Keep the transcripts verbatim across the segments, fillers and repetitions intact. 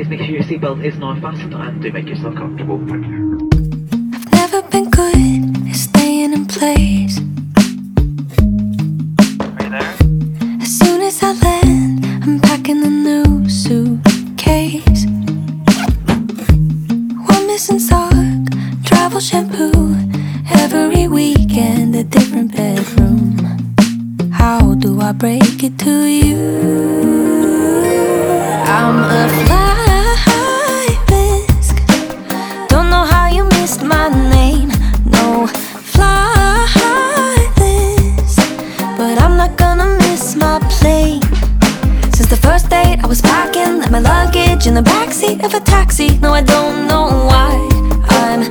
Please make sure your seatbelt is now fastened and do make yourself comfortable. Thank you. I've never been good at staying in place. Are you there? As soon as I land, I'm packing a new suitcase. One missing sock, travel shampoo. Every weekend a different bedroom. How do I break it to you? I'm a flight risk. Don't know how you missed my name. No flight list, but I'm not gonna miss my plane. Since the first date I was packing, left my luggage in the backseat of a taxi. No, I don't know why I'm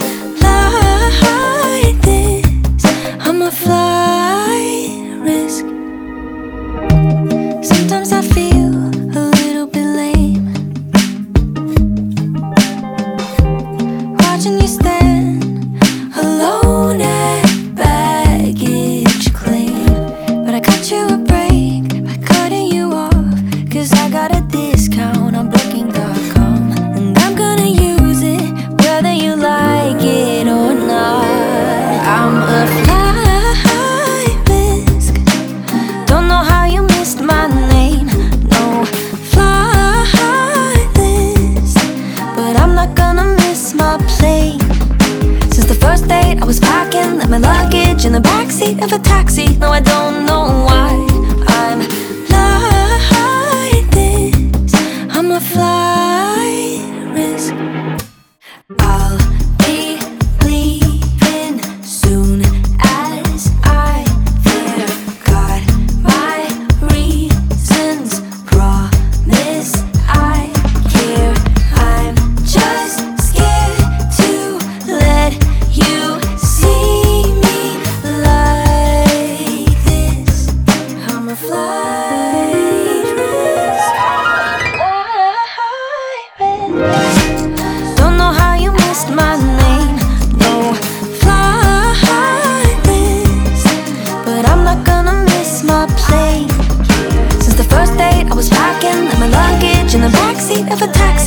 like this. I'm a flight risk. Sometimes I feel a little bit lame, watching you stand alone at baggage claim. But I cut you a break by cutting you off, cause I got a discount on booking dot com, and I'm gonna use it whether you like it or not. I'm a flight risk. Don't know how you missed my name. No flight list, but I'm not gonna miss my plane. Since the first date I was packing, left my luggage in the backseat of a taxi. No, I don't know why I'm like this. I'm a flight risk. I'll be leaving soon as I fear. Got my reasons, promise I care. I'm just scared to let you see me like this. I'm a flight risk. Flight risk. Don't know how you missed my name. No flight list, but I'm not gonna miss my plane. Since the first date I was packing, left my luggage in the backseat of a taxi.